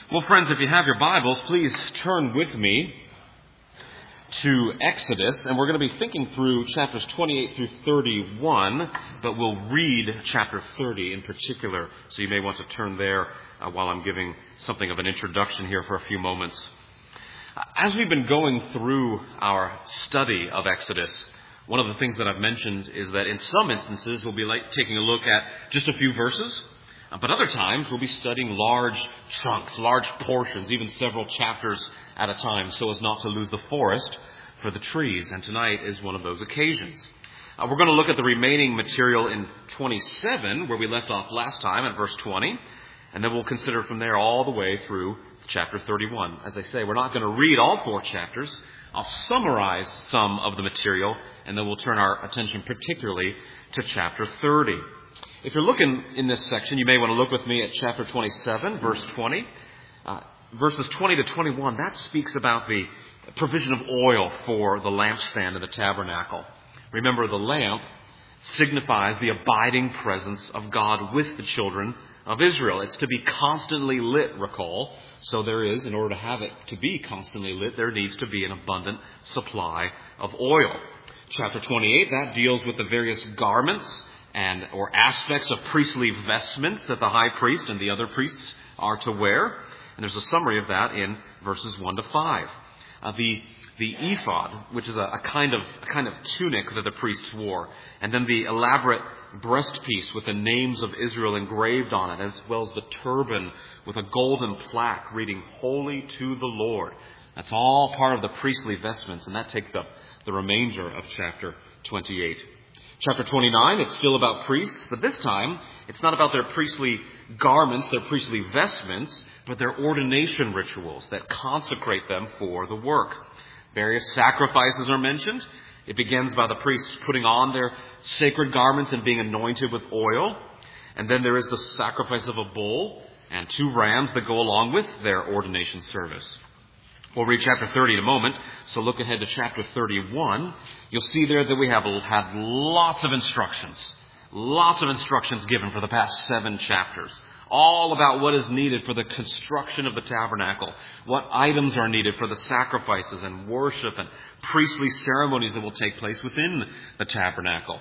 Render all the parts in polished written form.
Well, friends, if you have your Bibles, please turn with me to Exodus, and we're going to be thinking through chapters 28 through 31, but we'll read chapter 30 in particular, so you may want to turn there while I'm giving something of an introduction here for a few moments. As we've been going through our study of Exodus, one of the things that I've mentioned is that in some instances we'll be taking a look at just a few verses, but other times we'll be studying large chunks, large portions, even several chapters at a time, so as not to lose the forest for the trees. And tonight is one of those occasions. We're going to look at the remaining material in 27, where we left off last time at verse 20, and then we'll consider from there all the way through chapter 31. As I say, we're not going to read all four chapters. I'll summarize some of the material, and then we'll turn our attention particularly to chapter 30. If you're looking in this section, you may want to look with me at chapter 27, verse 20. Verses 20 to 21, that speaks about the provision of oil for the lampstand of the tabernacle. Remember, the lamp signifies the abiding presence of God with the children of Israel. It's to be constantly lit, recall. So there is, in order to have it to be constantly lit, there needs to be an abundant supply of oil. Chapter 28, that deals with the various garments or aspects of priestly vestments that the high priest and the other priests are to wear. And there's a summary of that in verses 1 to 5. The ephod, which is a kind of tunic that the priests wore, and then the elaborate breastpiece with the names of Israel engraved on it, as well as the turban with a golden plaque reading, "Holy to the Lord." That's all part of the priestly vestments, and that takes up the remainder of chapter 28. Chapter 29, it's still about priests, but this time it's not about their priestly garments, their priestly vestments, but their ordination rituals that consecrate them for the work. Various sacrifices are mentioned. It begins by the priests putting on their sacred garments and being anointed with oil. And then there is the sacrifice of a bull and 2 rams that go along with their ordination service. We'll read chapter 30 in a moment, so look ahead to chapter 31. You'll see there that we have had lots of instructions given for the past 7 chapters, all about what is needed for the construction of the tabernacle, what items are needed for the sacrifices and worship and priestly ceremonies that will take place within the tabernacle.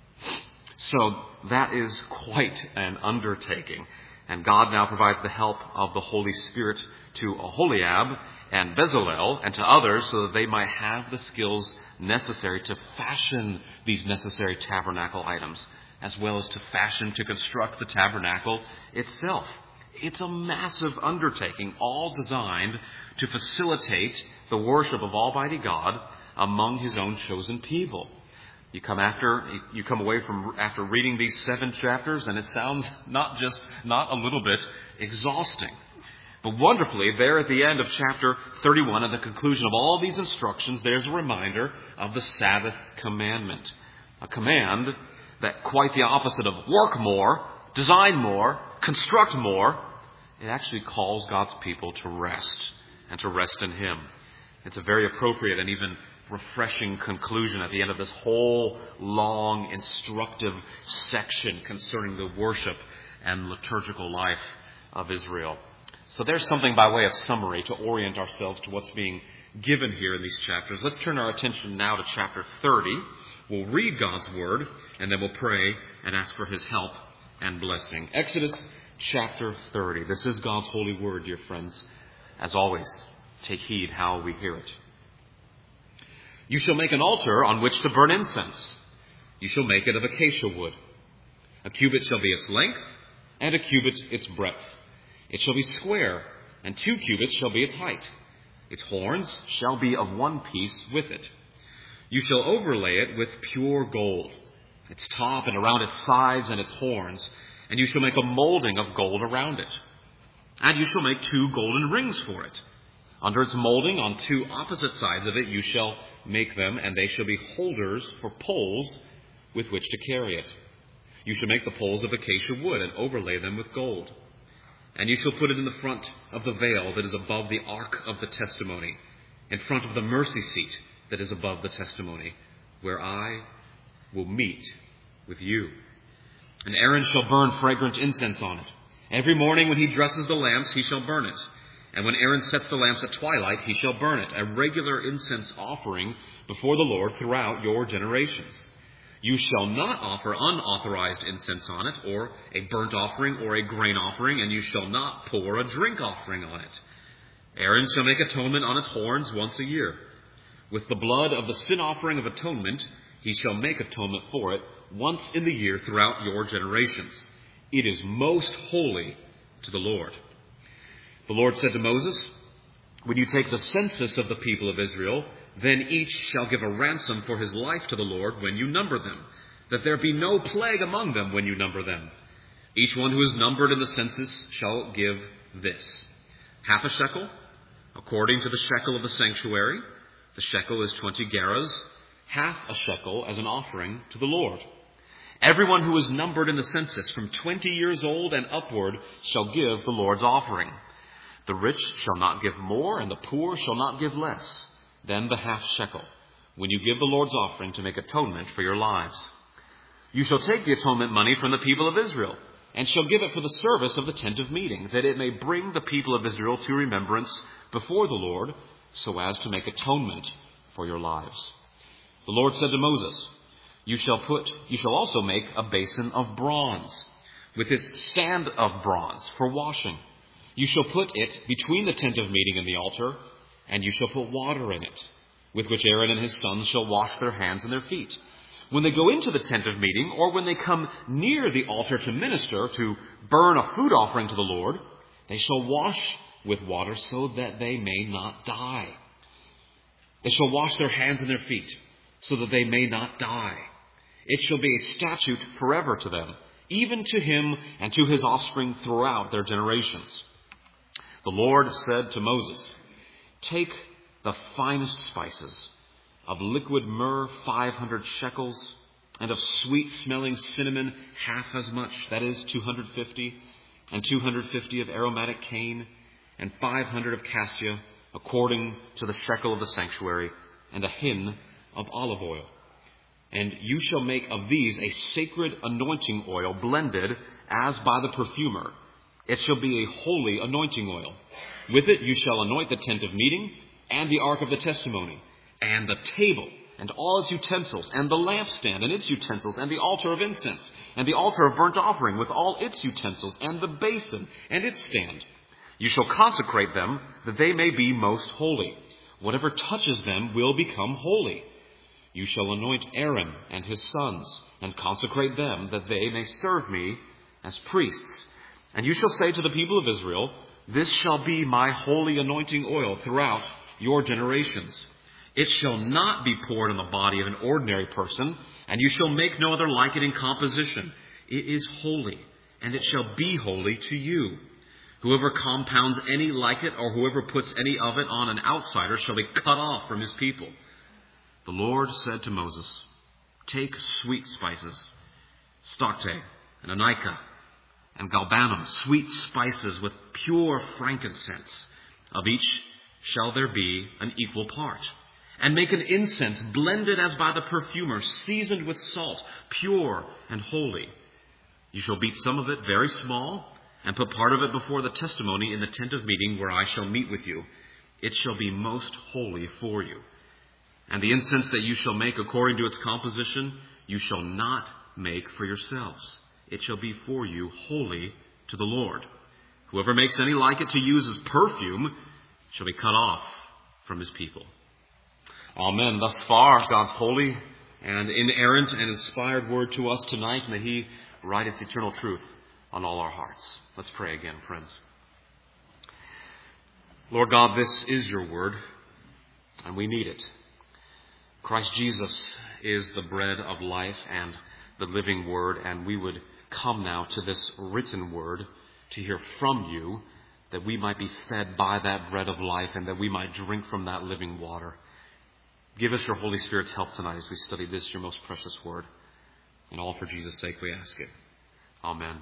So that is quite an undertaking. And God now provides the help of the Holy Spirit to Aholiab and Bezalel and to others so that they might have the skills necessary to fashion these necessary tabernacle items, as well as to construct the tabernacle itself. It's a massive undertaking, all designed to facilitate the worship of Almighty God among His own chosen people. You come away from after reading these 7 chapters, and it sounds not a little bit exhausting. But wonderfully, there at the end of chapter 31, at the conclusion of all these instructions, there's a reminder of the Sabbath commandment. A command that, quite the opposite of work more, design more, construct more, it actually calls God's people to rest, and to rest in Him. It's a very appropriate and even refreshing conclusion at the end of this whole long, instructive section concerning the worship and liturgical life of Israel. So there's something by way of summary to orient ourselves to what's being given here in these chapters. Let's turn our attention now to chapter 30. We'll read God's Word, and then we'll pray and ask for His help and blessing. Exodus chapter 30. This is God's holy Word, dear friends. As always, take heed how we hear it. You shall make an altar on which to burn incense. You shall make it of acacia wood. A cubit shall be its length, and a cubit its breadth. It shall be square, and 2 cubits shall be its height. Its horns shall be of one piece with it. You shall overlay it with pure gold, its top and around its sides and its horns, and you shall make a molding of gold around it. And you shall make 2 golden rings for it. Under its molding, on 2 opposite sides of it, you shall make them, and they shall be holders for poles with which to carry it. You shall make the poles of acacia wood and overlay them with gold. And you shall put it in the front of the veil that is above the ark of the testimony, in front of the mercy seat that is above the testimony, where I will meet with you. And Aaron shall burn fragrant incense on it. Every morning when he dresses the lamps, he shall burn it. And when Aaron sets the lamps at twilight, he shall burn it, a regular incense offering before the Lord throughout your generations. You shall not offer unauthorized incense on it, or a burnt offering, or a grain offering, and you shall not pour a drink offering on it. Aaron shall make atonement on its horns once a year. With the blood of the sin offering of atonement, he shall make atonement for it once in the year throughout your generations. It is most holy to the Lord. The Lord said to Moses, when you take the census of the people of Israel, then each shall give a ransom for his life to the Lord when you number them, that there be no plague among them when you number them. Each one who is numbered in the census shall give this: half a shekel, according to the shekel of the sanctuary. The shekel is 20 gerahs, half a shekel as an offering to the Lord. Everyone who is numbered in the census from 20 years old and upward shall give the Lord's offering. The rich shall not give more, and the poor shall not give less than the half shekel, when you give the Lord's offering to make atonement for your lives. You shall take the atonement money from the people of Israel, and shall give it for the service of the tent of meeting, that it may bring the people of Israel to remembrance before the Lord, so as to make atonement for your lives. The Lord said to Moses, You shall also make a basin of bronze, with its stand of bronze for washing. You shall put it between the tent of meeting and the altar, and you shall put water in it, with which Aaron and his sons shall wash their hands and their feet. When they go into the tent of meeting, or when they come near the altar to minister, to burn a food offering to the Lord, they shall wash with water so that they may not die. They shall wash their hands and their feet so that they may not die. It shall be a statute forever to them, even to him and to his offspring throughout their generations. The Lord said to Moses, Take the finest spices, of liquid myrrh 500 shekels, and of sweet-smelling cinnamon half as much, that is 250, and 250 of aromatic cane, and 500 of cassia, according to the shekel of the sanctuary, and a hin of olive oil. And you shall make of these a sacred anointing oil, blended as by the perfumer. It shall be a holy anointing oil. With it you shall anoint the tent of meeting, and the ark of the testimony, and the table, and all its utensils, and the lampstand and its utensils, and the altar of incense, and the altar of burnt offering with all its utensils, and the basin and its stand. You shall consecrate them, that they may be most holy. Whatever touches them will become holy. You shall anoint Aaron and his sons, and consecrate them, that they may serve me as priests. And you shall say to the people of Israel, This shall be my holy anointing oil throughout your generations. It shall not be poured on the body of an ordinary person, and you shall make no other like it in composition. It is holy, and it shall be holy to you. Whoever compounds any like it, or whoever puts any of it on an outsider, shall be cut off from his people. The Lord said to Moses, Take sweet spices, stocte, and onycha, and galbanum, sweet spices with pure frankincense. Of each shall there be an equal part. And make an incense blended as by the perfumer, seasoned with salt, pure and holy. You shall beat some of it very small, and put part of it before the testimony in the tent of meeting where I shall meet with you. It shall be most holy for you. And the incense that you shall make according to its composition, you shall not make for yourselves. It shall be for you holy to the Lord. Whoever makes any like it to use as perfume shall be cut off from his people. Amen. Thus far, God's holy and inerrant and inspired word to us tonight. May he write its eternal truth on all our hearts. Let's pray again, friends. Lord God, this is your word, and we need it. Christ Jesus is the bread of life and the living word, and we would come now to this written word to hear from you, that we might be fed by that bread of life and that we might drink from that living water. Give us your Holy Spirit's help tonight as we study this, your most precious word. And all for Jesus' sake we ask it. Amen.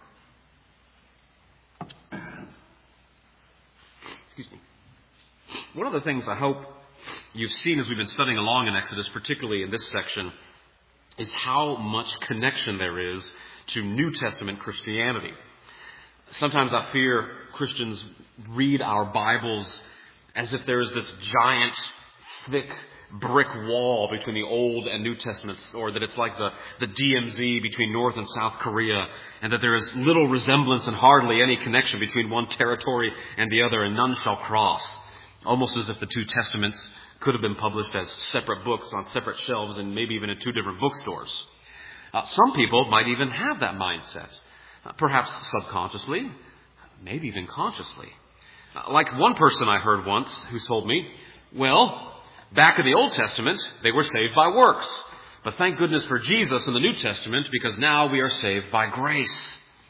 Excuse me. One of the things I hope you've seen as we've been studying along in Exodus, particularly in this section, is how much connection there is to New Testament Christianity. Sometimes I fear Christians read our Bibles as if there is this giant, thick brick wall between the Old and New Testaments, or that it's like the DMZ between North and South Korea, and that there is little resemblance and hardly any connection between one territory and the other, and none shall cross. Almost as if the two Testaments could have been published as separate books on separate shelves and maybe even in two different bookstores. Some people might even have that mindset, perhaps subconsciously, maybe even consciously. Like one person I heard once who told me, well, back in the Old Testament, they were saved by works. But thank goodness for Jesus in the New Testament, because now we are saved by grace.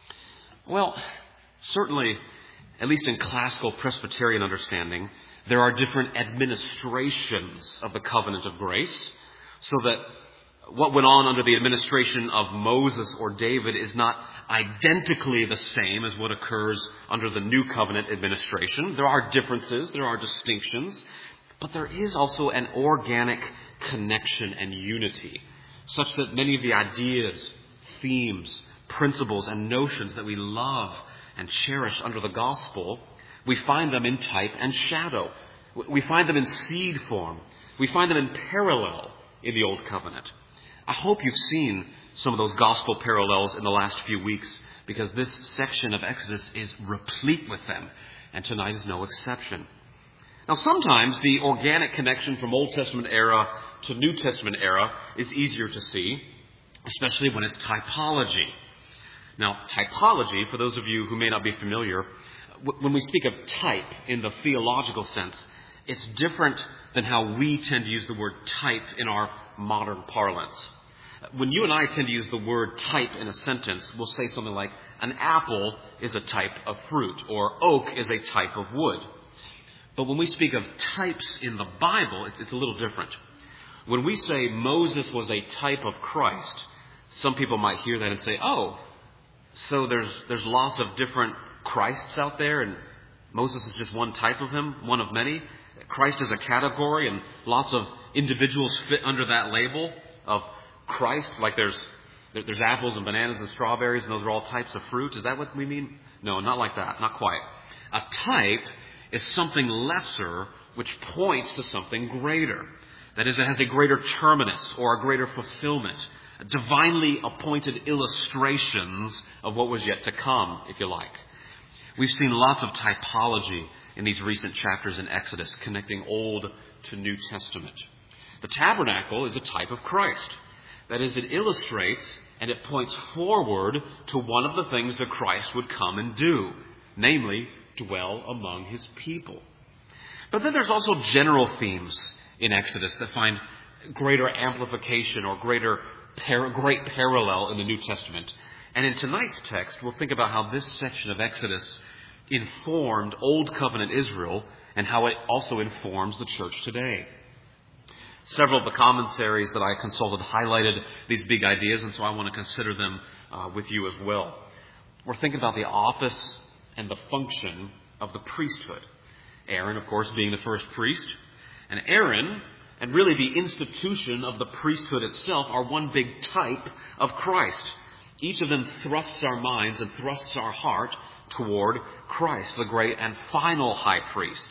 Well, certainly, at least in classical Presbyterian understanding, there are different administrations of the covenant of grace, so that what went on under the administration of Moses or David is not identically the same as what occurs under the New Covenant administration. There are differences, there are distinctions, but there is also an organic connection and unity, such that many of the ideas, themes, principles, and notions that we love and cherish under the gospel, we find them in type and shadow. We find them in seed form. We find them in parallel in the Old Covenant. I hope you've seen some of those gospel parallels in the last few weeks, because this section of Exodus is replete with them, and tonight is no exception. Now, sometimes the organic connection from Old Testament era to New Testament era is easier to see, especially when it's typology. Now, typology, for those of you who may not be familiar, when we speak of type in the theological sense, it's different than how we tend to use the word type in our modern parlance. When you and I tend to use the word type in a sentence, we'll say something like, an apple is a type of fruit, or oak is a type of wood. But when we speak of types in the Bible, it's a little different. When we say Moses was a type of Christ, some people might hear that and say, oh, so there's lots of different Christs out there, and Moses is just one type of him, one of many. Christ is a category, and lots of individuals fit under that label of Christ, like there's apples and bananas and strawberries, and those are all types of fruit. Is that what we mean? No, not like that. Not quite. A type is something lesser which points to something greater. That is, it has a greater terminus or a greater fulfillment. Divinely appointed illustrations of what was yet to come, if you like. We've seen lots of typology in these recent chapters in Exodus, connecting Old to New Testament. The tabernacle is a type of Christ. That is, it illustrates and it points forward to one of the things that Christ would come and do, namely, dwell among his people. But then there's also general themes in Exodus that find greater amplification or great parallel in the New Testament. And in tonight's text, we'll think about how this section of Exodus informed Old Covenant Israel and how it also informs the church today. Several of the commentaries that I consulted highlighted these big ideas, and so I want to consider them with you as well. We're thinking about the office and the function of the priesthood. Aaron, of course, being the first priest. And Aaron, and really the institution of the priesthood itself, are one big type of Christ. Each of them thrusts our minds and thrusts our heart toward Christ, the great and final high priest.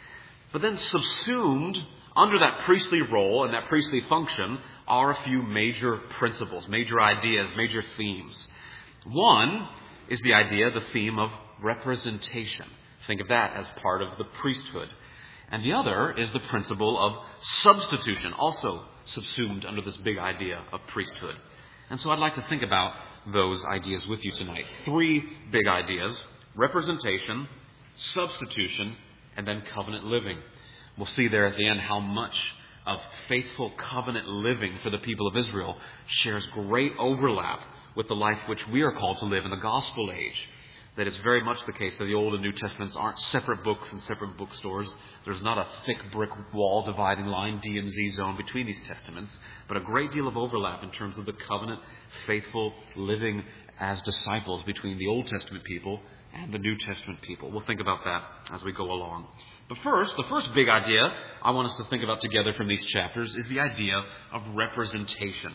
But then subsumed under that priestly role and that priestly function are a few major principles, major ideas, major themes. One is the theme of representation. Think of that as part of the priesthood. And the other is the principle of substitution, also subsumed under this big idea of priesthood. And so I'd like to think about those ideas with you tonight. Three big ideas: representation, substitution, and then covenant living. We'll see there at the end how much of faithful covenant living for the people of Israel shares great overlap with the life which we are called to live in the gospel age. That it's very much the case that the Old and New Testaments aren't separate books in separate bookstores. There's not a thick brick wall dividing line, DMZ zone between these testaments, but a great deal of overlap in terms of the covenant, faithful living as disciples between the Old Testament people and the New Testament people. We'll think about that as we go along. But first, the first big idea I want us to think about together from these chapters is the idea of representation.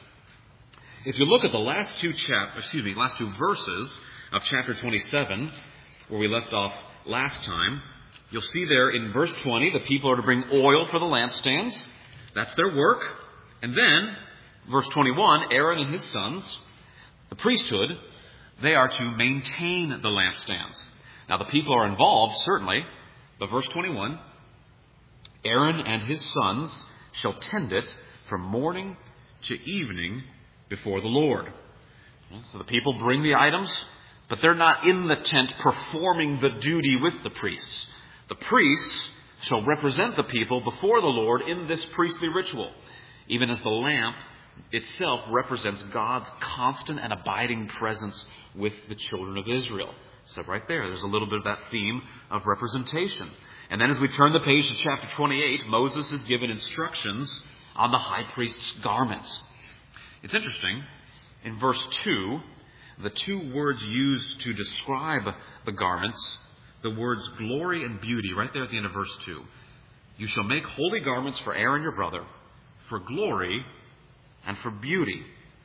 If you look at the last two verses of chapter 27, where we left off last time, You'll see there in verse 20, the people are to bring oil for the lampstands. That's their work. And then, verse 21, Aaron and his sons, the priesthood, they are to maintain the lampstands. Now, the people are involved, certainly, but verse 21, Aaron and his sons shall tend it from morning to evening before the Lord. So the people bring the items, but they're not in the tent performing the duty with the priests. The priests shall represent the people before the Lord in this priestly ritual, even as the lamp itself represents God's constant and abiding presence with the children of Israel. So right there's a little bit of that theme of representation. And then as we turn the page to chapter 28, Moses is given instructions on the high priest's garments. It's interesting. In verse 2, the two words used to describe the garments, the words glory and beauty, right there at the end of verse 2. You shall make holy garments for Aaron your brother, for glory and for beauty.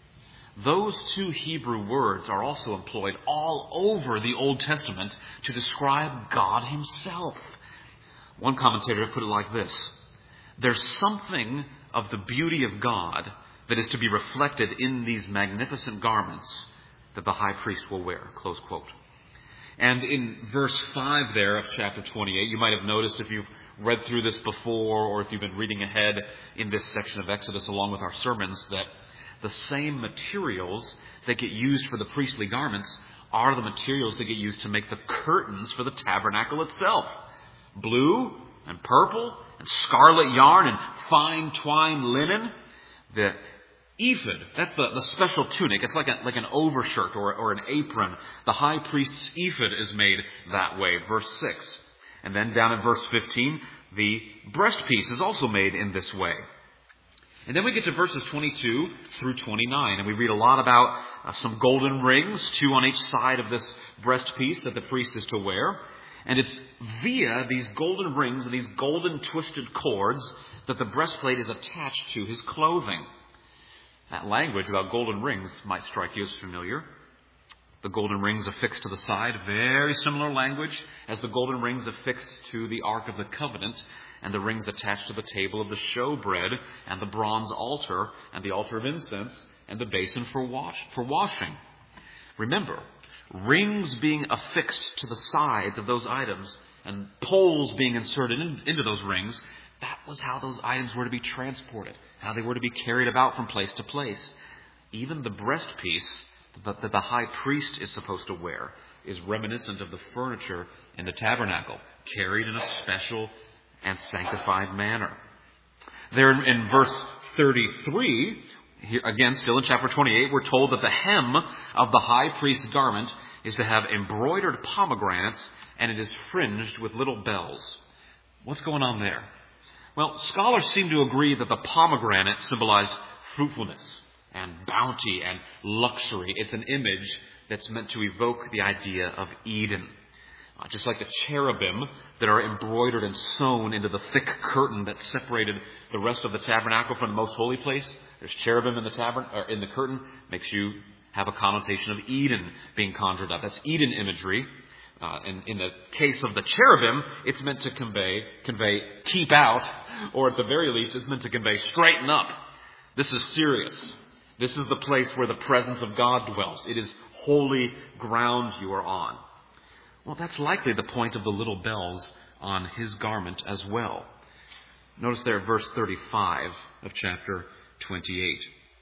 Those two Hebrew words are also employed all over the Old Testament to describe God himself. One commentator put it like this: there's something of the beauty of God that is to be reflected in these magnificent garments that the high priest will wear, close quote. And in verse 5 there of chapter 28, you might have noticed if you've read through this before or if you've been reading ahead in this section of Exodus along with our sermons, that the same materials that get used for the priestly garments are the materials that get used to make the curtains for the tabernacle itself. Blue and purple and scarlet yarn and fine twined linen. The ephod, that's the special tunic. It's like an overshirt or an apron. The high priest's ephod is made that way, verse 6. And then down in verse 15, the breastpiece is also made in this way. And then we get to verses 22 through 29, and we read a lot about some golden rings, 2 on each side of this breastpiece that the priest is to wear. And it's via these golden rings and these golden twisted cords that the breastplate is attached to his clothing. That language about golden rings might strike you as familiar. The golden rings affixed to the side, very similar language as the golden rings affixed to the Ark of the Covenant, and the rings attached to the table of the showbread, and the bronze altar, and the altar of incense, and the basin for washing. Remember, rings being affixed to the sides of those items, and poles being inserted into those rings, that was how those items were to be transported, how they were to be carried about from place to place. Even the breastpiece that the high priest is supposed to wear is reminiscent of the furniture in the tabernacle, carried in a special and sanctified manner. There in verse 33, here, again, still in chapter 28, we're told that the hem of the high priest's garment is to have embroidered pomegranates, and it is fringed with little bells. What's going on there? Well, scholars seem to agree that the pomegranate symbolized fruitfulness and bounty and luxury. It's an image that's meant to evoke the idea of Eden. Just like the cherubim that are embroidered and sewn into the thick curtain that separated the rest of the tabernacle from the most holy place. There's cherubim in the curtain. Makes you have a connotation of Eden being conjured up. That's Eden imagery. And in the case of the cherubim, it's meant to convey keep out, or at the very least, it's meant to convey straighten up. This is serious. This is the place where the presence of God dwells. It is holy ground you are on. Well, that's likely the point of the little bells on his garment as well. Notice there verse 35 of chapter 28.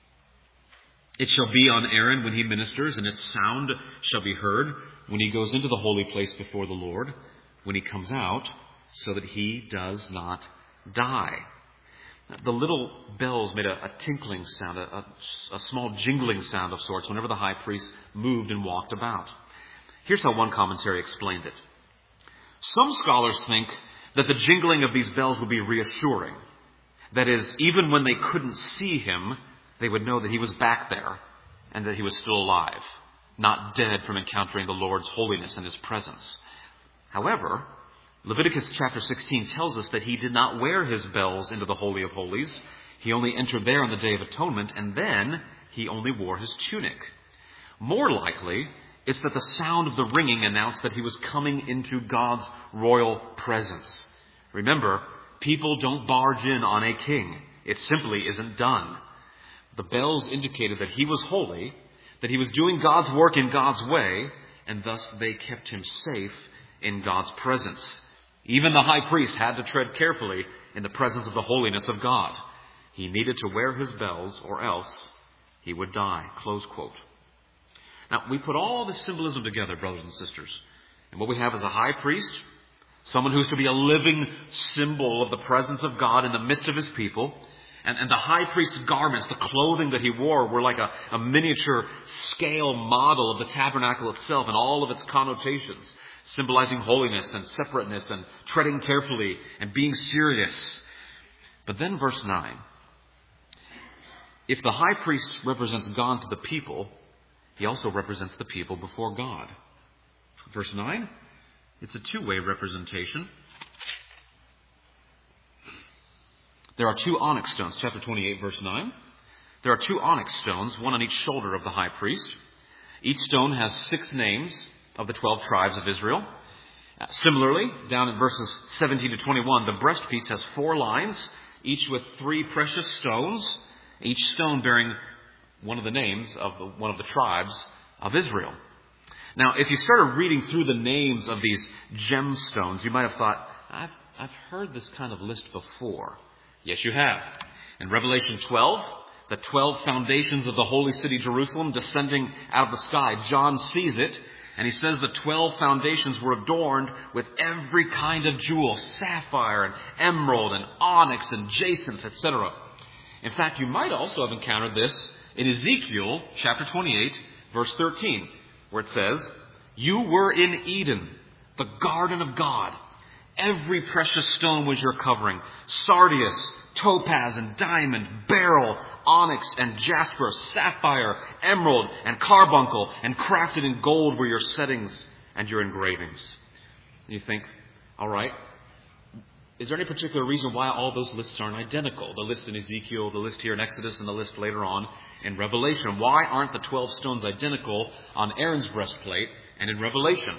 It shall be on Aaron when he ministers, and its sound shall be heard when he goes into the holy place before the Lord, when he comes out, so that he does not die. The little bells made a tinkling sound, a small jingling sound of sorts whenever the high priest moved and walked about. Here's how one commentary explained it. Some scholars think that the jingling of these bells would be reassuring. That is, even when they couldn't see him, they would know that he was back there and that he was still alive, not dead from encountering the Lord's holiness and his presence. However, Leviticus chapter 16 tells us that he did not wear his bells into the Holy of Holies. He only entered there on the Day of Atonement, and then he only wore his tunic. More likely, It's that the sound of the ringing announced that he was coming into God's royal presence. Remember, people don't barge in on a king. It simply isn't done. The bells indicated that he was holy, that he was doing God's work in God's way, and thus they kept him safe in God's presence. Even the high priest had to tread carefully in the presence of the holiness of God. He needed to wear his bells or else he would die. Close quote. Now, we put all this symbolism together, brothers and sisters. And what we have is a high priest, someone who's to be a living symbol of the presence of God in the midst of his people. And the high priest's garments, the clothing that he wore, were like a miniature scale model of the tabernacle itself and all of its connotations, symbolizing holiness and separateness and treading carefully and being serious. But then verse 9. If the high priest represents God to the people, he also represents the people before God. Verse 9, it's a two-way representation. There are two onyx stones, chapter 28, verse 9. There are two onyx stones, one on each shoulder of the high priest. Each stone has 6 names of the 12 tribes of Israel. Similarly, down in verses 17 to 21, the breastpiece has 4 lines, each with 3 precious stones, each stone bearing one of the names of one of the tribes of Israel. Now, if you started reading through the names of these gemstones, you might have thought, I've heard this kind of list before. Yes, you have. In Revelation 12, the 12 foundations of the holy city Jerusalem descending out of the sky, John sees it, and he says the 12 foundations were adorned with every kind of jewel, sapphire and emerald and onyx and jacinth, etc. In fact, you might also have encountered this in Ezekiel chapter 28, verse 13, where it says, "You were in Eden, the garden of God. Every precious stone was your covering, sardius, topaz and diamond, beryl, onyx and jasper, sapphire, emerald and carbuncle, and crafted in gold were your settings and your engravings." And you think, all right, is there any particular reason why all those lists aren't identical? The list in Ezekiel, the list here in Exodus, and the list later on in Revelation. Why aren't the 12 stones identical on Aaron's breastplate and in Revelation?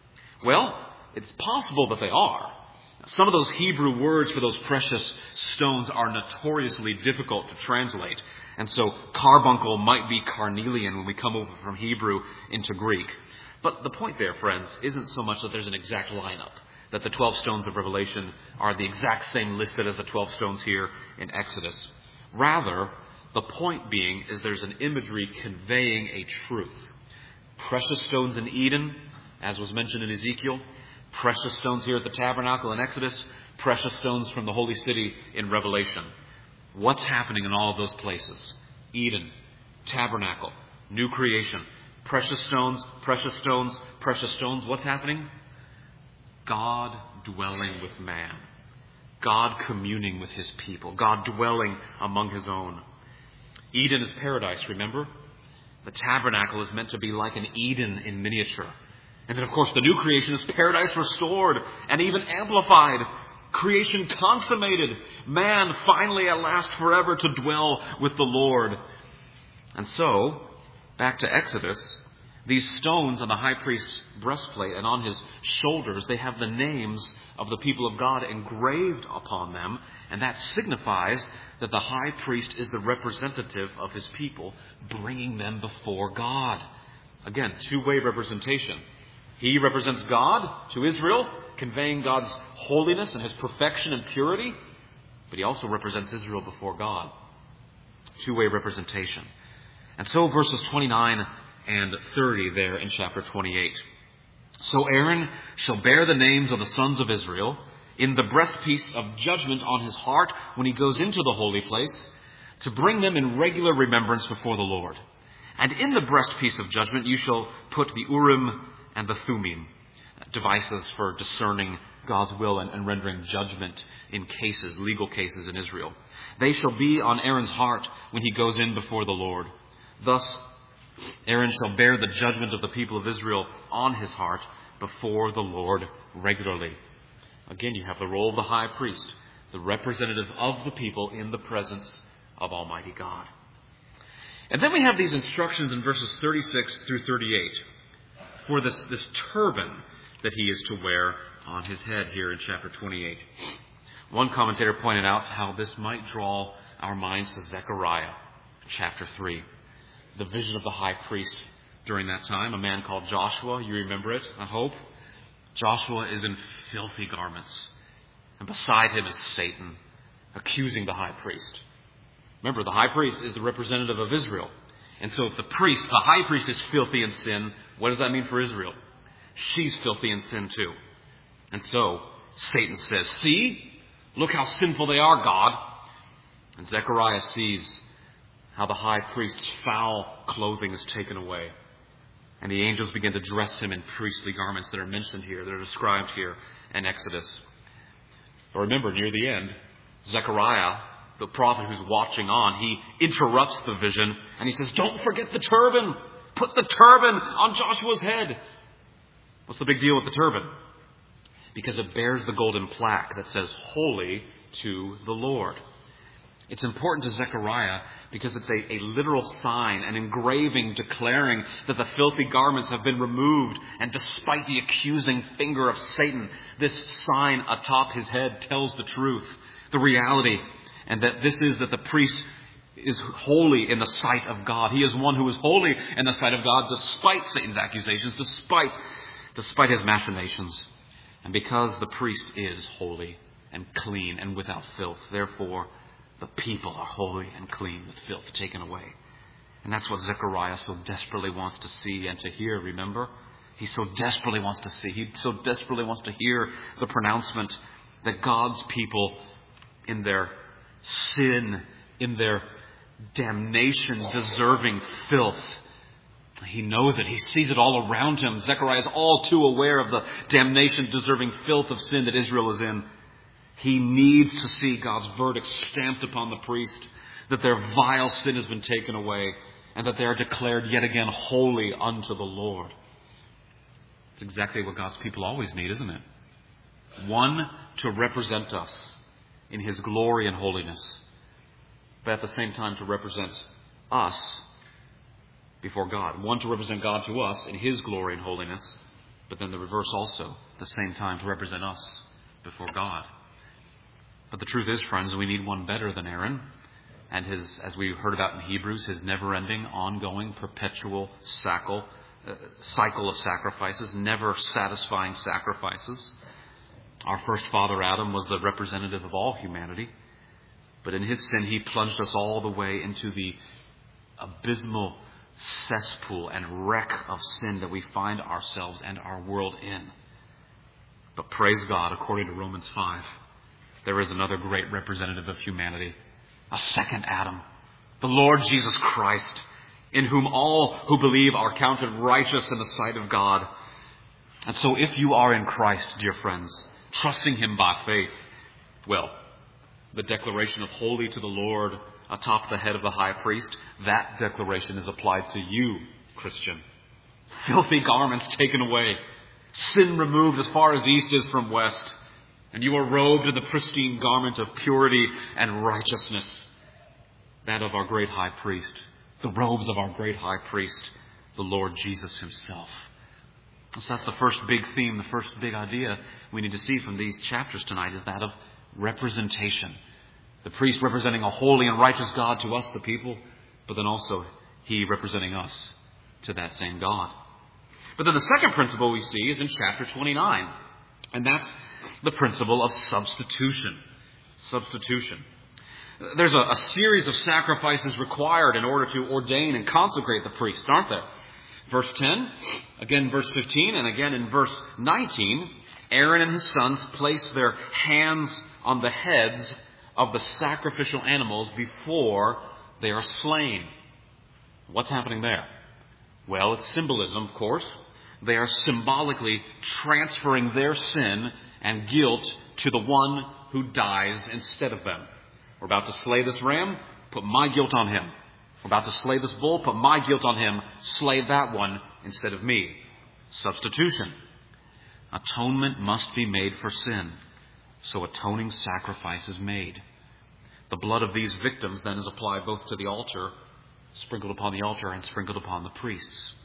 Well, it's possible that they are. Some of those Hebrew words for those precious stones are notoriously difficult to translate. And so carbuncle might be carnelian when we come over from Hebrew into Greek. But the point there, friends, isn't so much that there's an exact lineup, that the 12 stones of Revelation are the exact same listed as the 12 stones here in Exodus. Rather, the point being is there's an imagery conveying a truth. Precious stones in Eden, as was mentioned in Ezekiel. Precious stones here at the tabernacle in Exodus. Precious stones from the holy city in Revelation. What's happening in all of those places? Eden, tabernacle, new creation. Precious stones, precious stones, precious stones. What's happening? God dwelling with man. God communing with his people. God dwelling among his own. Eden is paradise, remember? The tabernacle is meant to be like an Eden in miniature. And then, of course, the new creation is paradise restored and even amplified. Creation consummated. Man finally at last forever to dwell with the Lord. And so, back to Exodus, these stones on the high priest's breastplate and on his shoulders, they have the names of the people of God engraved upon them. And that signifies that the high priest is the representative of his people, bringing them before God. Again, two-way representation. He represents God to Israel, conveying God's holiness and his perfection and purity. But he also represents Israel before God. Two-way representation. And so verses 29 and 30 there in chapter 28. "So Aaron shall bear the names of the sons of Israel in the breastpiece of judgment on his heart when he goes into the holy place, to bring them in regular remembrance before the Lord. And in the breastpiece of judgment you shall put the Urim and the Thummim," devices for discerning God's will and rendering judgment in cases, legal cases in Israel. "They shall be on Aaron's heart when he goes in before the Lord. Thus Aaron shall bear the judgment of the people of Israel on his heart before the Lord regularly." Again, you have the role of the high priest, the representative of the people in the presence of Almighty God. And then we have these instructions in verses 36 through 38. for this turban that he is to wear on his head here in chapter 28. One commentator pointed out how this might draw our minds to Zechariah, chapter 3. The vision of the high priest during that time, a man called Joshua. You remember it, I hope. Joshua is in filthy garments, and beside him is Satan, accusing the high priest. Remember, the high priest is the representative of Israel. And so if the high priest is filthy in sin, what does that mean for Israel? She's filthy in sin too. And so Satan says, see, look how sinful they are, God. And Zechariah sees how the high priest's foul clothing is taken away. And the angels begin to dress him in priestly garments that are mentioned here, that are described here in Exodus. But remember, near the end, Zechariah, the prophet who's watching on, he interrupts the vision and he says, don't forget the turban. Put the turban on Joshua's head. What's the big deal with the turban? Because it bears the golden plaque that says, Holy to the Lord. It's important to Zechariah because it's a literal sign, an engraving declaring that the filthy garments have been removed. And despite the accusing finger of Satan, this sign atop his head tells the truth, the reality, and that this is that the priest is holy in the sight of God. He is one who is holy in the sight of God despite Satan's accusations, despite his machinations. And because the priest is holy and clean and without filth, therefore the people are holy and clean with filth taken away. And that's what Zechariah so desperately wants to see and to hear, remember? He so desperately wants to see. He so desperately wants to hear the pronouncement that God's people, in their sin, in their damnation-deserving filth, he knows it. He sees it all around him. Zechariah is all too aware of the damnation-deserving filth of sin that Israel is in. He needs to see God's verdict stamped upon the priest, that their vile sin has been taken away, and that they are declared yet again holy unto the Lord. It's exactly what God's people always need, isn't it? One to represent us in His glory and holiness, but at the same time to represent us before God. One to represent God to us in His glory and holiness, but then the reverse also, at the same time to represent us before God. But the truth is, friends, we need one better than Aaron and his, as we heard about in Hebrews, his never-ending, ongoing, perpetual cycle of sacrifices, never satisfying sacrifices. Our first father, Adam, was the representative of all humanity. But in his sin, he plunged us all the way into the abysmal cesspool and wreck of sin that we find ourselves and our world in. But praise God, according to Romans 5, there is another great representative of humanity, a second Adam, the Lord Jesus Christ, in whom all who believe are counted righteous in the sight of God. And so if you are in Christ, dear friends, trusting Him by faith, well, the declaration of holy to the Lord atop the head of the high priest, that declaration is applied to you, Christian. Filthy garments taken away, sin removed as far as east is from west, and you are robed in the pristine garment of purity and righteousness, that of our great high priest, the robes of our great high priest, the Lord Jesus Himself. So that's the first big theme, the first big idea we need to see from these chapters tonight is that of representation. The priest representing a holy and righteous God to us, the people, but then also He representing us to that same God. But then the second principle we see is in chapter 29, and that's the principle of substitution. Substitution. There's a series of sacrifices required in order to ordain and consecrate the priest, aren't there? Verse 10, again verse 15, and again in verse 19, Aaron and his sons place their hands on the heads of the sacrificial animals before they are slain. What's happening there? Well, it's symbolism, of course. They are symbolically transferring their sin and guilt to the one who dies instead of them. We're about to slay this ram, put my guilt on him. We're about to slay this bull, put my guilt on him, slay that one instead of me. Substitution. Atonement must be made for sin, so atoning sacrifice is made. The blood of these victims then is applied both to the altar, sprinkled upon the altar, and sprinkled upon the priests.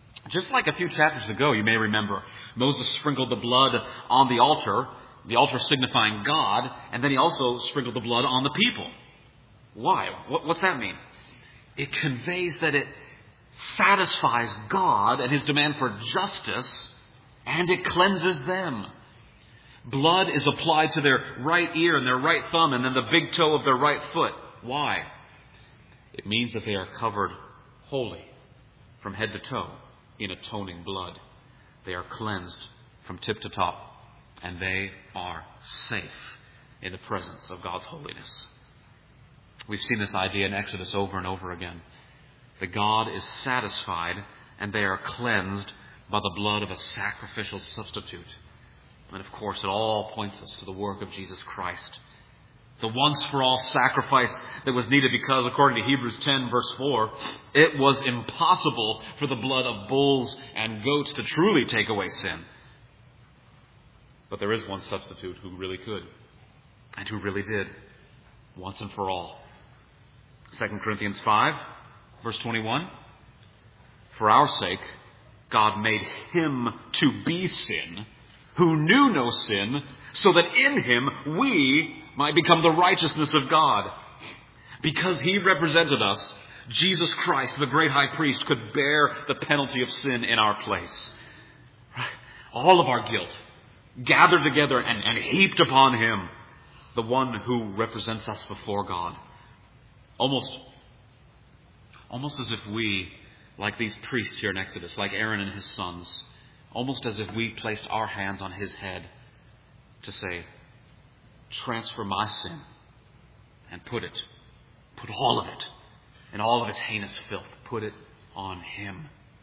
Just like a few chapters ago, you may remember, Moses sprinkled the blood on the altar signifying God, and then he also sprinkled the blood on the people. Why? What's that mean? It conveys that it satisfies God and his demand for justice, and it cleanses them. Blood is applied to their right ear and their right thumb and then the big toe of their right foot. Why? It means that they are covered wholly from head to toe in atoning blood. They are cleansed from tip to top, and they are safe in the presence of God's holiness. We've seen this idea in Exodus over and over again. That God is satisfied and they are cleansed by the blood of a sacrificial substitute. And of course, it all points us to the work of Jesus Christ. The once-for-all sacrifice that was needed because, according to Hebrews 10, verse 4, it was impossible for the blood of bulls and goats to truly take away sin. But there is one substitute who really could, and who really did, once and for all. 2 Corinthians 5, verse 21. For our sake, God made him to be sin, who knew no sin, so that in him we might become the righteousness of God. Because he represented us, Jesus Christ, the great high priest, could bear the penalty of sin in our place. All of our guilt gathered together and heaped upon him, the one who represents us before God. Almost as if we, like these priests here in Exodus, like Aaron and his sons, almost as if we placed our hands on his head to say, transfer my sin and put all of it, and all of its heinous filth, put it on him.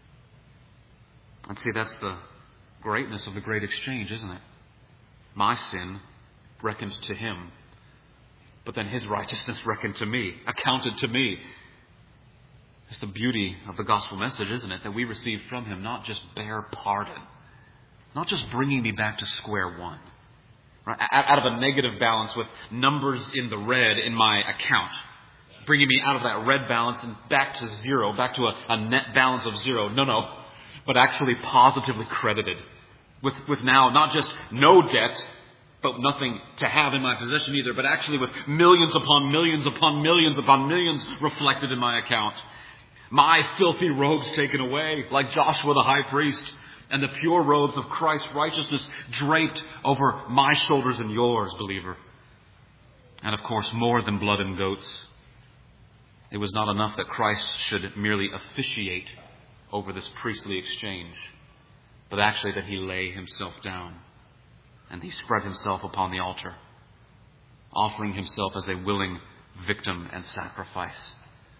And see, that's the greatness of the great exchange, isn't it? My sin reckoned to him, but then his righteousness reckoned to me, accounted to me. It's the beauty of the gospel message, isn't it? That we receive from him not just bare pardon, not just bringing me back to square one, right? Out of a negative balance with numbers in the red in my account, bringing me out of that red balance and back to zero, back to a net balance of zero. No, but actually positively credited with now not just no debt, but nothing to have in my possession either, but actually with millions upon millions upon millions upon millions reflected in my account. My filthy robes taken away, like Joshua the high priest, and the pure robes of Christ's righteousness draped over my shoulders and yours, believer. And of course, more than blood and goats. It was not enough that Christ should merely officiate over this priestly exchange, but actually that he lay himself down and he spread himself upon the altar, offering himself as a willing victim and sacrifice.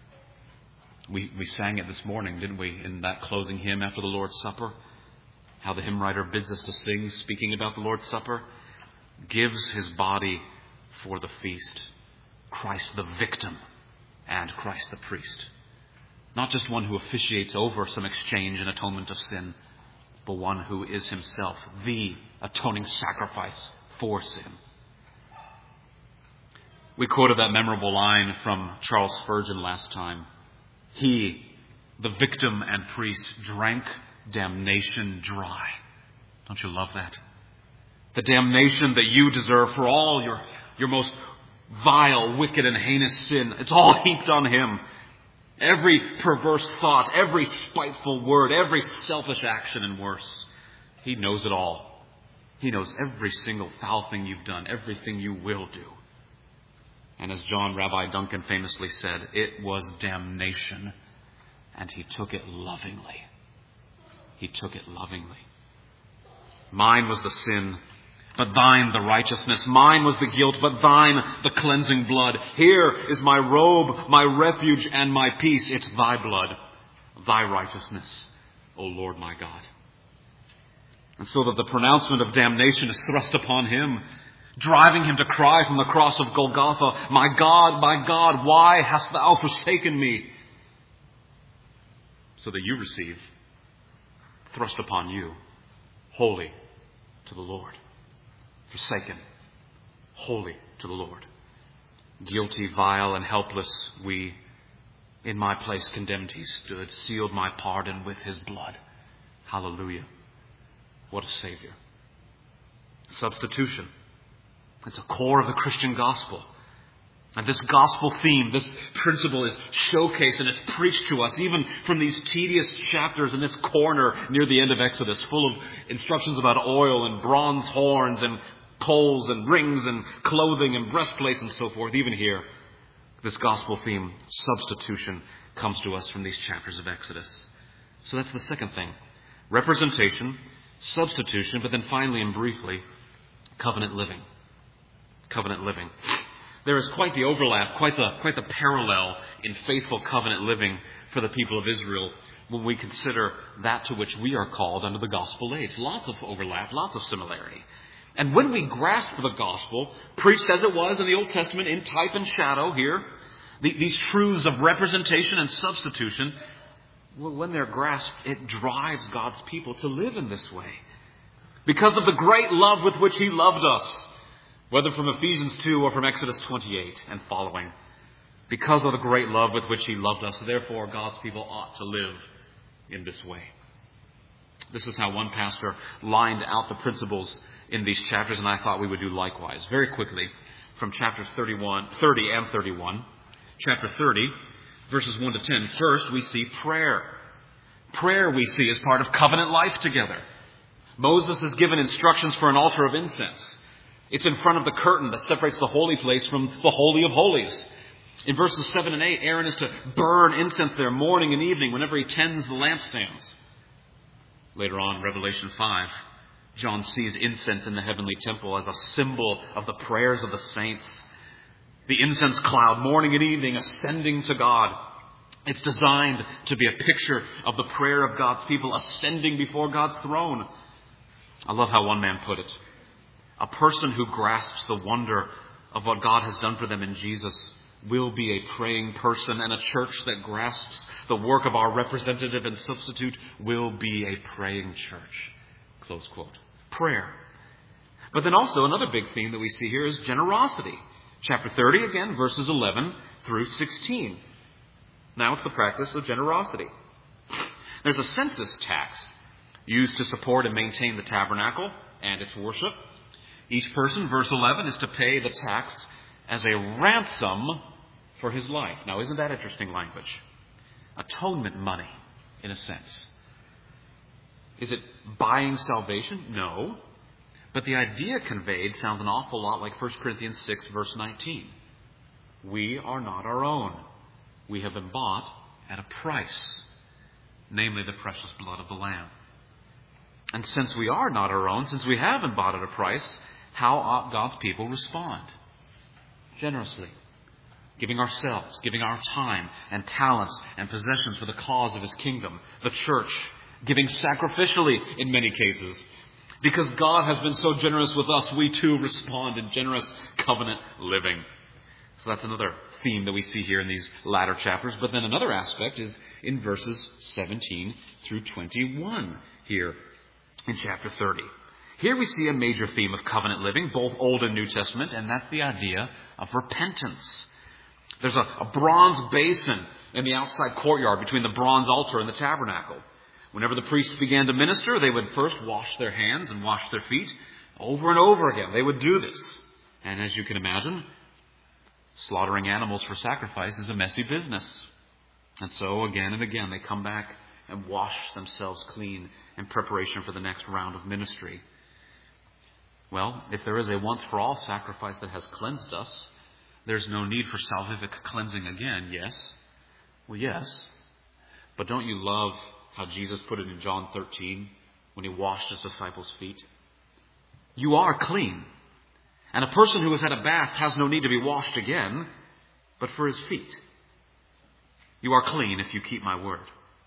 We sang it this morning, didn't we, in that closing hymn after the Lord's Supper? How the hymn writer bids us to sing, speaking about the Lord's Supper, gives his body for the feast. Christ the victim and Christ the priest. Not just one who officiates over some exchange and atonement of sin, but one who is himself the atoning sacrifice for sin. We quoted that memorable line from Charles Spurgeon last time. He, the victim and priest, drank damnation dry. Don't you love that? The damnation that you deserve for all your most vile, wicked, and heinous sin. It's all heaped on him. Every perverse thought, every spiteful word, every selfish action and worse. He knows it all. He knows every single foul thing you've done, everything you will do. And as John Rabbi Duncan famously said, it was damnation, and he took it lovingly. He took it lovingly. Mine was the sin, but thine the righteousness. Mine was the guilt, but thine the cleansing blood. Here is my robe, my refuge, and my peace. It's thy blood, thy righteousness, O Lord my God. And so that the pronouncement of damnation is thrust upon him, driving him to cry from the cross of Golgotha, my God, why hast thou forsaken me? So that you receive, thrust upon you, holy to the Lord. Forsaken, holy to the Lord. Guilty, vile, and helpless we, in my place condemned he stood, sealed my pardon with his blood. Hallelujah. What a Savior. Substitution. It's a core of the Christian gospel. And this gospel theme, this principle is showcased and it's preached to us even from these tedious chapters in this corner near the end of Exodus, full of instructions about oil and bronze horns and poles and rings and clothing and breastplates and so forth. Even here, this gospel theme, substitution, comes to us from these chapters of Exodus. So that's the second thing. Representation, substitution, but then finally and briefly, covenant living. Covenant living. There is quite the overlap, quite the parallel in faithful covenant living for the people of Israel when we consider that to which we are called under the gospel age. Lots of overlap, lots of similarity. And when we grasp the gospel, preached as it was in the Old Testament in type and shadow here, these truths of representation and substitution, when they're grasped, it drives God's people to live in this way. Because of the great love with which He loved us, whether from Ephesians 2 or from Exodus 28 and following. Because of the great love with which He loved us, therefore God's people ought to live in this way. This is how one pastor lined out the principles in these chapters, and I thought we would do likewise. Very quickly, from chapters 30 and 31. Chapter 30, verses 1 to 10. First, we see prayer. Prayer, we see, is part of covenant life together. Moses is given instructions for an altar of incense. It's in front of the curtain that separates the holy place from the Holy of Holies. In verses 7 and 8, Aaron is to burn incense there morning and evening whenever he tends the lampstands. Later on, Revelation 5, John sees incense in the heavenly temple as a symbol of the prayers of the saints. The incense cloud, morning and evening, ascending to God. It's designed to be a picture of the prayer of God's people ascending before God's throne. I love how one man put it. A person who grasps the wonder of what God has done for them in Jesus will be a praying person, and a church that grasps the work of our representative and substitute will be a praying church. Close quote. Prayer. But then also another big theme that we see here is generosity. Chapter 30, again, verses 11 through 16. Now it's the practice of generosity. There's a census tax used to support and maintain the tabernacle and its worship. Each person, verse 11, is to pay the tax as a ransom for his life. Now, isn't that interesting language? Atonement money, in a sense. Is it buying salvation? No. But the idea conveyed sounds an awful lot like 1 Corinthians 6, verse 19. We are not our own. We have been bought at a price, namely the precious blood of the Lamb. And since we are not our own, since we have been bought at a price, how ought God's people respond? Generously. Giving ourselves, giving our time and talents and possessions for the cause of His kingdom, the church. Giving sacrificially in many cases. Because God has been so generous with us, we too respond in generous covenant living. So that's another theme that we see here in these latter chapters. But then another aspect is in verses 17 through 21 here in chapter 30. Here we see a major theme of covenant living, both Old and New Testament, and that's the idea of repentance. There's a bronze basin in the outside courtyard between the bronze altar and the tabernacle. Whenever the priests began to minister, they would first wash their hands and wash their feet. Over and over again, they would do this. And as you can imagine, slaughtering animals for sacrifice is a messy business. And so again and again, they come back and wash themselves clean in preparation for the next round of ministry. Well, if there is a once-for-all sacrifice that has cleansed us, there's no need for salvific cleansing again, yes? Well, yes. But don't you love how Jesus put it in John 13 when He washed His disciples' feet? You are clean. And a person who has had a bath has no need to be washed again, but for his feet. You are clean if you keep my word.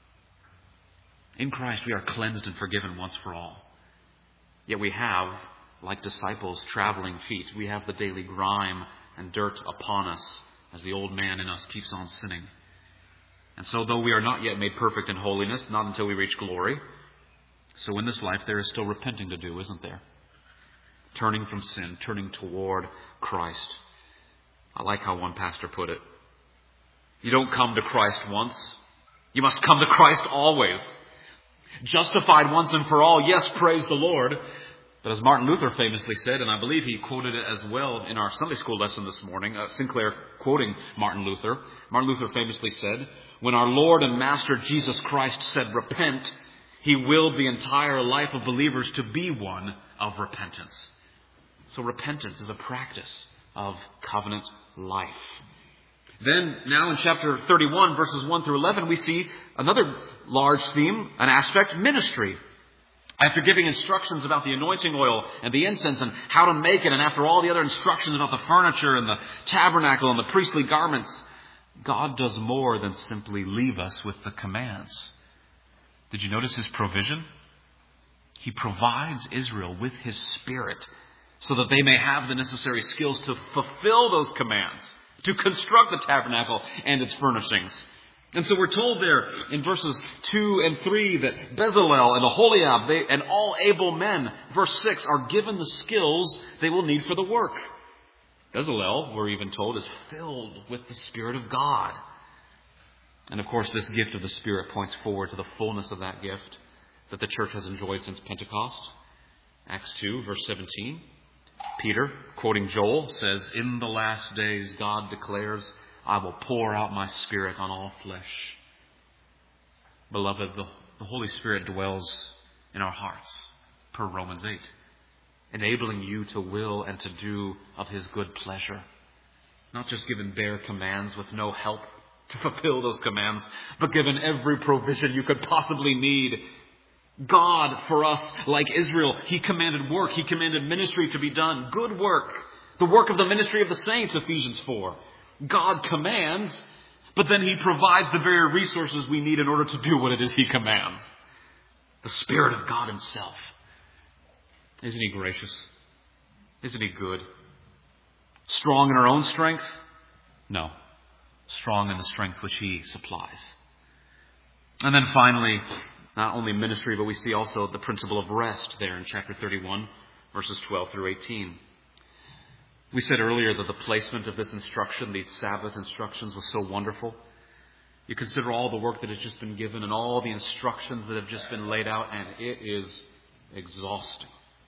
In Christ we are cleansed and forgiven once for all. Yet we have, like disciples, traveling feet. We have the daily grime and dirt upon us as the old man in us keeps on sinning. And so though we are not yet made perfect in holiness, not until we reach glory, so in this life there is still repenting to do, isn't there? Turning from sin, turning toward Christ. I like how one pastor put it. You don't come to Christ once. You must come to Christ always. Justified once and for all, yes, praise the Lord. But as Martin Luther famously said, and I believe he quoted it as well in our Sunday school lesson this morning, Sinclair quoting Martin Luther famously said, when our Lord and Master Jesus Christ said, repent, He willed the entire life of believers to be one of repentance. So repentance is a practice of covenant life. Then, now in chapter 31, verses 1 through 11, we see another large theme, an aspect, ministry. After giving instructions about the anointing oil and the incense and how to make it, and after all the other instructions about the furniture and the tabernacle and the priestly garments, God does more than simply leave us with the commands. Did you notice His provision? He provides Israel with His Spirit so that they may have the necessary skills to fulfill those commands, to construct the tabernacle and its furnishings. And so we're told there in verses 2 and 3 that Bezalel and Aholiab and all able men, verse 6, are given the skills they will need for the work. Bezalel, we're even told, is filled with the Spirit of God. And of course, this gift of the Spirit points forward to the fullness of that gift that the church has enjoyed since Pentecost. Acts 2, verse 17. Peter, quoting Joel, says, in the last days God declares, I will pour out my Spirit on all flesh. Beloved, the Holy Spirit dwells in our hearts, per Romans 8, enabling you to will and to do of His good pleasure. Not just given bare commands with no help to fulfill those commands, but given every provision you could possibly need. God, for us, like Israel, He commanded work. He commanded ministry to be done. Good work. The work of the ministry of the saints, Ephesians 4. God commands, but then He provides the very resources we need in order to do what it is He commands. The Spirit of God Himself. Isn't He gracious? Isn't He good? Strong in our own strength? No. Strong in the strength which He supplies. And then finally, not only ministry, but we see also the principle of rest there in chapter 31, verses 12 through 18. We said earlier that the placement of this instruction, these Sabbath instructions, was so wonderful. You consider all the work that has just been given and all the instructions that have just been laid out, and it is exhausting.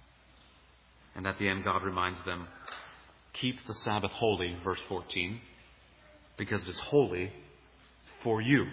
And at the end, God reminds them, keep the Sabbath holy, verse 14, because it is holy for you.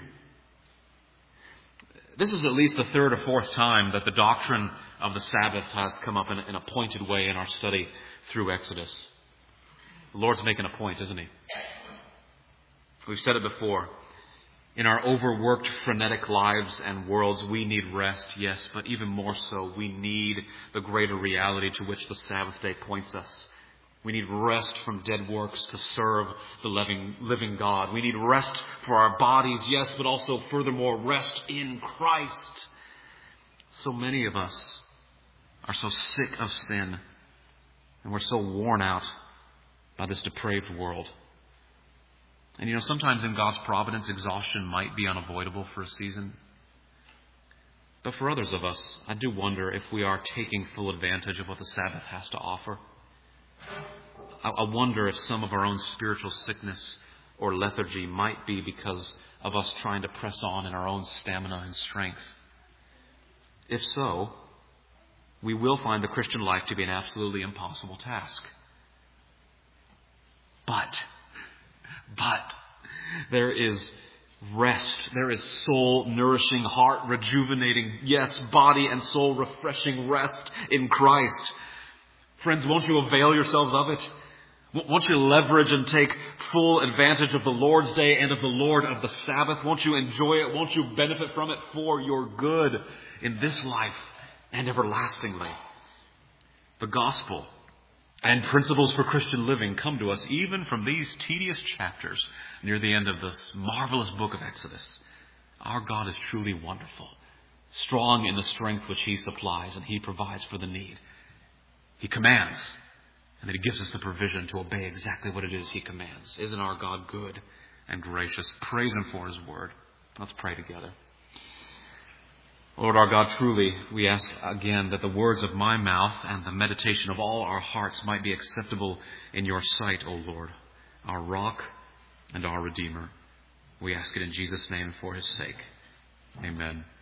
This is at least the third or fourth time that the doctrine of the Sabbath has come up in a pointed way in our study through Exodus. The Lord's making a point, isn't He? We've said it before. In our overworked, frenetic lives and worlds, we need rest, yes, but even more so, we need the greater reality to which the Sabbath day points us. We need rest from dead works to serve the living God. We need rest for our bodies, yes, but also furthermore, rest in Christ. So many of us are so sick of sin, and we're so worn out by this depraved world. And sometimes in God's providence, exhaustion might be unavoidable for a season. But for others of us, I do wonder if we are taking full advantage of what the Sabbath has to offer. I wonder if some of our own spiritual sickness or lethargy might be because of us trying to press on in our own stamina and strength. If so, we will find the Christian life to be an absolutely impossible task. But there is rest. There is soul-nourishing, heart-rejuvenating, yes, body and soul refreshing rest in Christ. Friends, won't you avail yourselves of it? Won't you leverage and take full advantage of the Lord's Day and of the Lord of the Sabbath? Won't you enjoy it? Won't you benefit from it for your good in this life and everlastingly? The gospel and principles for Christian living come to us even from these tedious chapters near the end of this marvelous book of Exodus. Our God is truly wonderful, strong in the strength which He supplies, and He provides for the need. He commands, and then He gives us the provision to obey exactly what it is He commands. Isn't our God good and gracious? Praise Him for His word. Let's pray together. Lord our God, truly we ask again that the words of my mouth and the meditation of all our hearts might be acceptable in Your sight, O Lord, our rock and our Redeemer. We ask it in Jesus' name and for His sake. Amen.